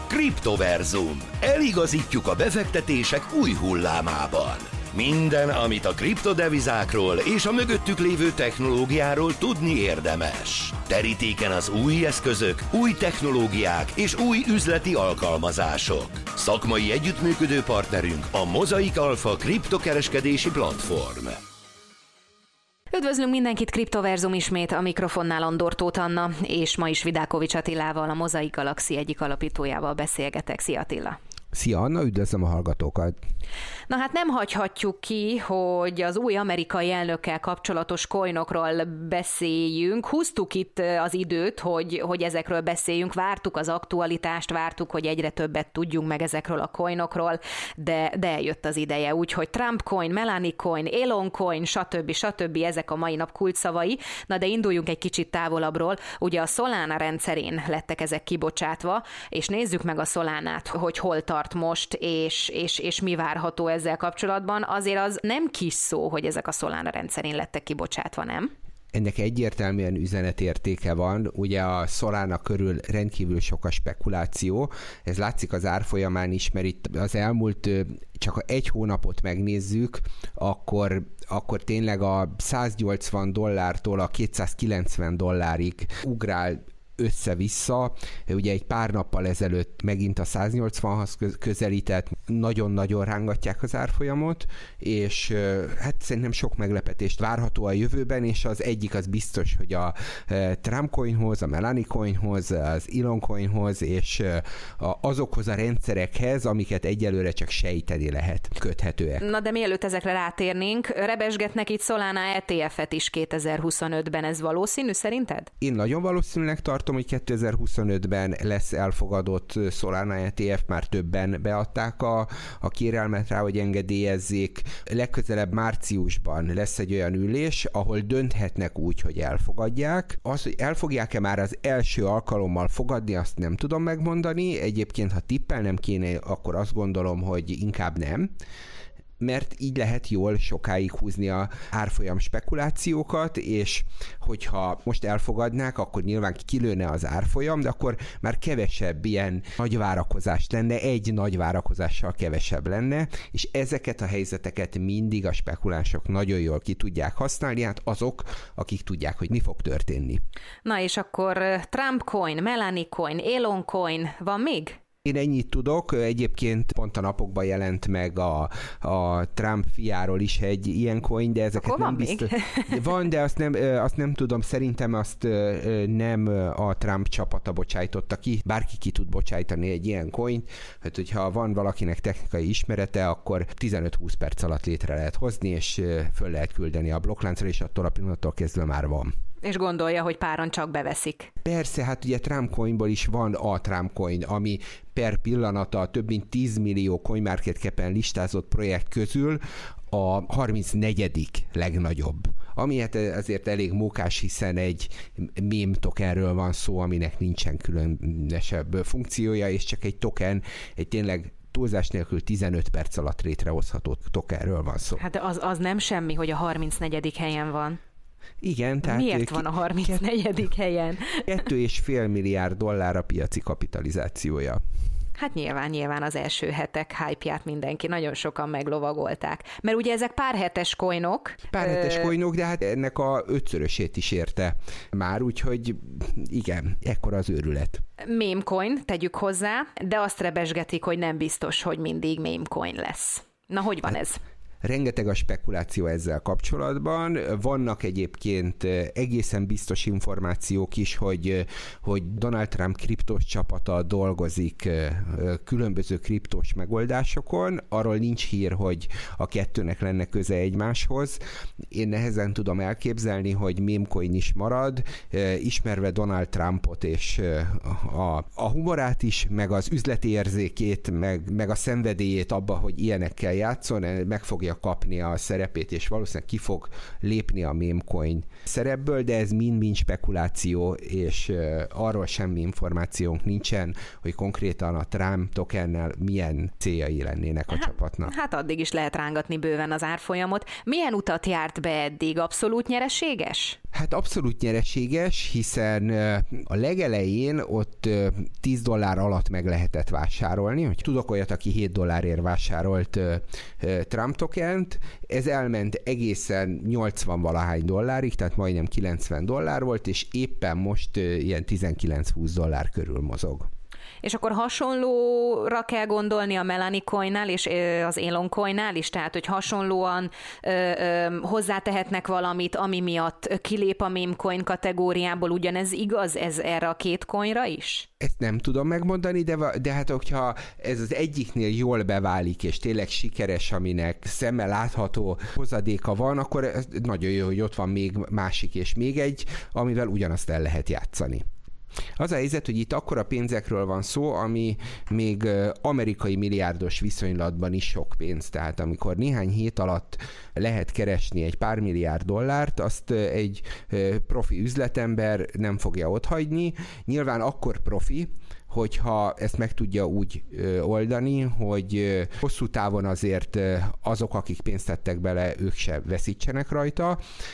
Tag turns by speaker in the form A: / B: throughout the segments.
A: Kriptoverzum. Eligazítjuk a befektetések új hullámában. Minden, amit a kriptodevizákról és a mögöttük lévő technológiáról tudni érdemes. Terítéken az új eszközök, új technológiák és új üzleti alkalmazások. Szakmai együttműködő partnerünk a Mozaik Alpha kriptokereskedési platform.
B: Üdvözlünk mindenkit, Kriptoverzum ismét, a mikrofonnál Andor Tóth Anna, és ma is Vidákovics Attilával, a Mozaik Galaxy egyik alapítójával beszélgetek. Szia Attila!
C: Szia Anna, üdvözlöm a hallgatókat!
B: Na hát nem hagyhatjuk ki, hogy az új amerikai elnökkel kapcsolatos coinokról beszéljünk. Húztuk itt az időt, hogy ezekről beszéljünk, vártuk az aktualitást, vártuk, hogy egyre többet tudjunk meg ezekről a coinokról, de eljött az ideje, úgyhogy Trump coin, Melania coin, Elon coin, stb. Ezek a mai nap kulcsszavai. Na de induljunk egy kicsit távolabbról. Ugye a Solana rendszerén lettek ezek kibocsátva, és nézzük meg a Solanát, hogy hol tart most, és mi várható ezzel kapcsolatban. Azért az nem kis szó, hogy ezek a Solana rendszerén lettek kibocsátva, nem?
C: Ennek egyértelműen üzenetértéke van, ugye a Solana körül rendkívül sok a spekuláció, ez látszik az árfolyamán is, mert itt az elmúlt csak egy hónapot megnézzük, akkor tényleg a $180-tól a $290 ugrál össze-vissza. Ugye egy pár nappal ezelőtt megint a 180-hoz közelített, nagyon-nagyon rángatják az árfolyamot, és hát szerintem sok meglepetést várható a jövőben, és az egyik az biztos, hogy a Trump coinhoz, a Melania coinhoz, az Elon coinhoz, és azokhoz a rendszerekhez, amiket egyelőre csak sejteni lehet, köthetőek.
B: Na de mielőtt ezekre rátérnénk, rebesgetnek itt Solana ETF-et is 2025-ben, ez valószínű szerinted?
C: Én nagyon valószínűleg tartom, hogy 2025-ben lesz elfogadott Solana ETF, már többen beadták a kérelmet rá, hogy engedélyezzék. Legközelebb márciusban lesz egy olyan ülés, ahol dönthetnek úgy, hogy elfogadják. Az, hogy el fogják-e már az első alkalommal fogadni, azt nem tudom megmondani. Egyébként, ha tippelnem kéne, akkor azt gondolom, hogy inkább nem, mert így lehet jól sokáig húzni a árfolyam spekulációkat, és hogyha most elfogadnák, akkor nyilván kilőne az árfolyam, de akkor már kevesebb ilyen nagy várakozás lenne, egy nagy várakozással kevesebb lenne, és ezeket a helyzeteket mindig a spekulánsok nagyon jól ki tudják használni, hát azok, akik tudják, hogy mi fog történni.
B: Na és akkor Trump coin, Melania coin, Elon coin, van még?
C: Én ennyit tudok, egyébként pont a napokban jelent meg a Trump fiáról is egy ilyen coin, de ezeket
B: akkor
C: nem biztos. Van, de azt nem tudom, szerintem azt nem a Trump csapata bocsájtotta ki, bárki ki tud bocsájtani egy ilyen coint, hát hogyha van valakinek technikai ismerete, akkor 15-20 perc alatt létre lehet hozni, és föl lehet küldeni a blokkláncra, és attól a pillanattól kezdve már van.
B: És gondolja, hogy páran csak beveszik.
C: Persze, hát ugye Trump coinból is van a Trump coin, ami per pillanata több mint 10 millió CoinMarketCap-en listázott projekt közül a 34. legnagyobb. Ami hát azért elég mókás, hiszen egy meme tokenről van szó, aminek nincsen különösebb funkciója, és csak egy token, egy tényleg túlzás nélkül 15 perc alatt létrehozható tokenről van szó.
B: Hát az nem semmi, hogy a 34. helyen van.
C: Igen, tehát
B: miért van a 34. helyen?
C: $2,5 milliárd a piaci kapitalizációja.
B: Hát nyilván az első hetek hype-ját mindenki, nagyon sokan meglovagolták. Mert ugye ezek párhetes coinok.
C: Párhetes coinok, de hát ennek a 5-szörösét is érte már, úgyhogy igen, ekkora az őrület.
B: Meme coin, tegyük hozzá, de azt rebesgetik, hogy nem biztos, hogy mindig meme coin lesz. Na, hogy van ez?
C: Rengeteg a spekuláció ezzel kapcsolatban. Vannak egyébként egészen biztos információk is, hogy Donald Trump kriptós csapata dolgozik különböző kriptós megoldásokon. Arról nincs hír, hogy a kettőnek lenne köze egymáshoz. Én nehezen tudom elképzelni, hogy memecoin is marad, ismerve Donald Trumpot és a humorát is, meg az üzleti érzékét, meg a szenvedélyét abba, hogy ilyenekkel játszon, meg fogja kapni a szerepét, és valószínűleg ki fog lépni a memecoin szerepből, de ez mind-mind spekuláció, és arról semmi információnk nincsen, hogy konkrétan a Trump tokennel milyen céljai lennének a csapatnak.
B: Hát addig is lehet rángatni bőven az árfolyamot. Milyen utat járt be eddig? Abszolút nyereséges?
C: Hát abszolút nyereséges, hiszen a legelején ott $10 alatt meg lehetett vásárolni, hogy tudok olyat, aki $7 vásárolt Trump tokent, ez elment egészen 80-valahány dollárig, tehát majdnem $90 volt, és éppen most ilyen $19-20 körül mozog.
B: És akkor hasonlóra kell gondolni a Melanie Coinnál és az Elon Coinnál is, tehát hogy hasonlóan hozzátehetnek valamit, ami miatt kilép a meme coin kategóriából, ugyanez igaz ez erre a két coinra is?
C: Ezt nem tudom megmondani, de hát hogyha ez az egyiknél jól beválik, és tényleg sikeres, aminek szemmel látható hozadéka van, akkor ez nagyon jó, hogy ott van még másik és még egy, amivel ugyanazt el lehet játszani. Az a helyzet, hogy itt akkora pénzekről van szó, ami még amerikai milliárdos viszonylatban is sok pénz. Tehát amikor néhány hét alatt lehet keresni egy pár milliárd dollárt, azt egy profi üzletember nem fogja otthagyni. Nyilván akkor profi, hogyha ezt meg tudja úgy oldani, hogy hosszú távon azért azok, akik pénzt tettek bele, ők se veszítsenek rajta.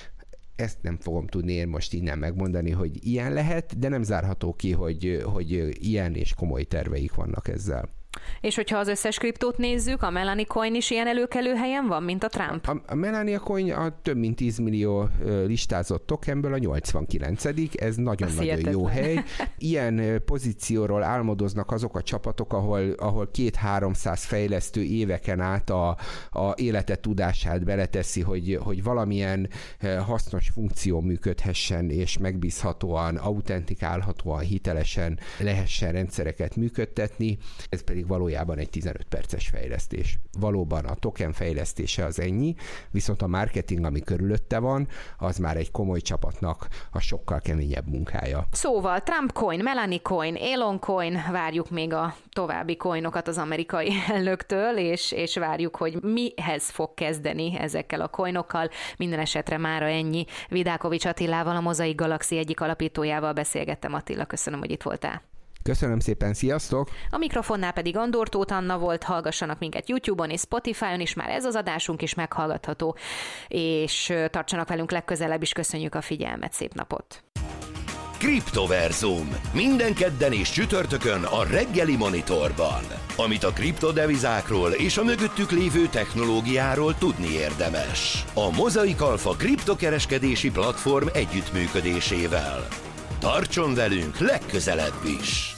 C: Ezt nem fogom tudni én most innen megmondani, hogy ilyen lehet, de nem zárható ki, hogy ilyen és komoly terveik vannak ezzel.
B: És hogyha az összes kriptót nézzük, a Melanie Coin is ilyen előkelő helyen van, mint a Trump?
C: A Melanie Coin a több mint 10 millió listázott tokenből a 89. Ez nagyon-nagyon jó hely. Ilyen pozícióról álmodoznak azok a csapatok, ahol 200-300 fejlesztő éveken át a élete tudását beleteszi, hogy valamilyen hasznos funkció működhessen, és megbízhatóan, autentikálhatóan, hitelesen lehessen rendszereket működtetni. Ez pedig valójában egy 15 perces fejlesztés. Valóban a token fejlesztése az ennyi, viszont a marketing, ami körülötte van, az már egy komoly csapatnak a sokkal keményebb munkája.
B: Szóval Trump coin, Melanie coin, Elon coin, várjuk még a további coinokat az amerikai elnöktől, és várjuk, hogy mihez fog kezdeni ezekkel a coinokkal. Minden esetre mára ennyi. Vidákovics Attilával, a Mozaik Galaxy egyik alapítójával beszélgettem. Attila, köszönöm, hogy itt voltál.
C: Köszönöm szépen, sziasztok!
B: A mikrofonnál pedig Andor Tóth Anna volt, hallgassanak minket YouTube-on és Spotify-on is, már ez az adásunk is meghallgatható, és tartsanak velünk legközelebb is, köszönjük a figyelmet, szép napot!
A: Kriptoverzum. Minden kedden és csütörtökön a reggeli Monitorban. Amit a kriptodevizákról és a mögöttük lévő technológiáról tudni érdemes. A Mozaik Alpha kriptokereskedési platform együttműködésével. Tartson velünk legközelebb is!